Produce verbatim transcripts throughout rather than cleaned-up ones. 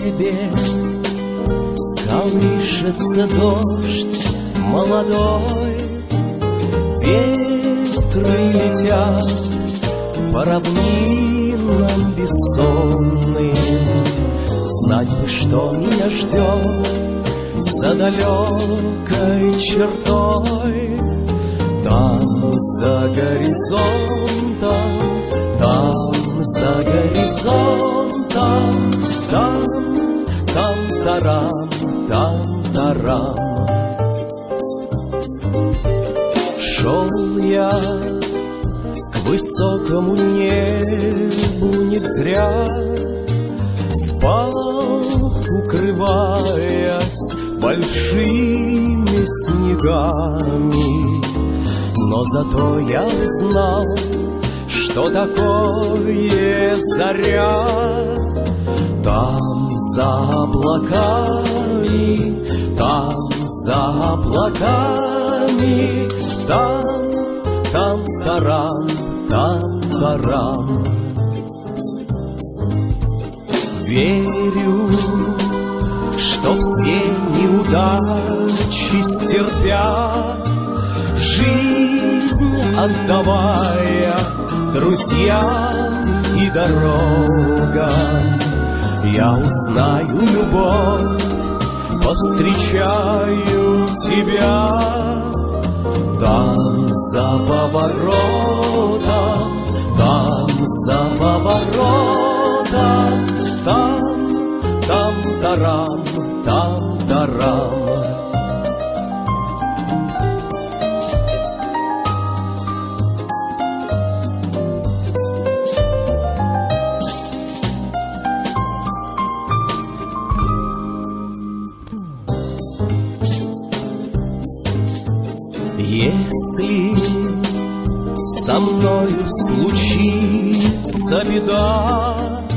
небе колышется дождь молодой, ветры летят по равнинам бессонным. Знать бы, что меня ждет за далекой чертой. Там за горизонтом, там за горизонтом, там, там тарам, там тарам. Шел я к высокому небу не зря, спал, укрываясь большими снегами. Но зато я узнал, что такое заря. Там за облаками, там за облаками, там, там тарам, там тарам. Верю, что все неудачи стерпя, жизнь отдавая друзьям и дорогам, я узнаю любовь, повстречаю тебя. Там за поворотом, там за поворотом, там, там тарам, там тарам. Если со мною случится беда,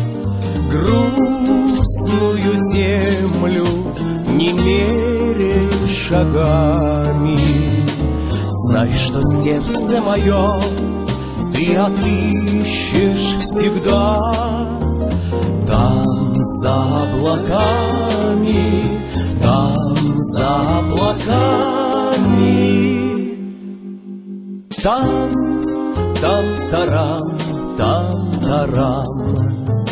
грустную землю не меряй шагами, знай, что сердце мое ты отыщешь всегда. Там за облаками, там за облаками, там, там тарам, там тарам.